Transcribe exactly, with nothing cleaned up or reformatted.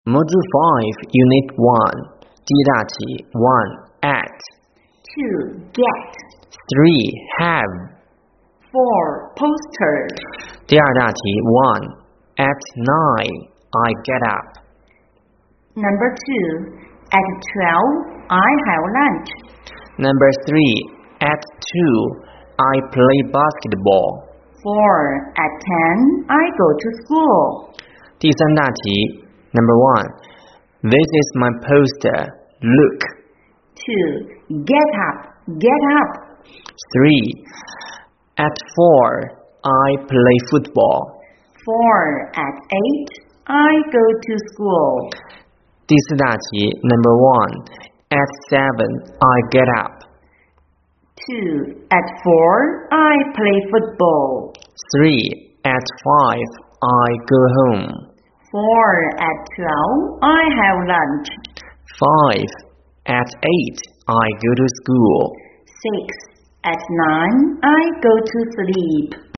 Module five, Unit one 第一大题 one. At two. Get. three. Have four. Poster. 第二大题 one. At nine, I get up. Number two. At twelve, I have lunch. Number three. At two, I play basketball. four. At ten, I go to school. 第三大题 Number one. This is my poster. Look. two. Get up. Get up. three. At four, I play football. four. At eight, I go to school. 第四大题 Number one. At seven, I get up. two. At four, I play football. three. At five, I go home. four. At twelve, I have lunch. five. At eight, I go to school. six. At nine, I go to sleep.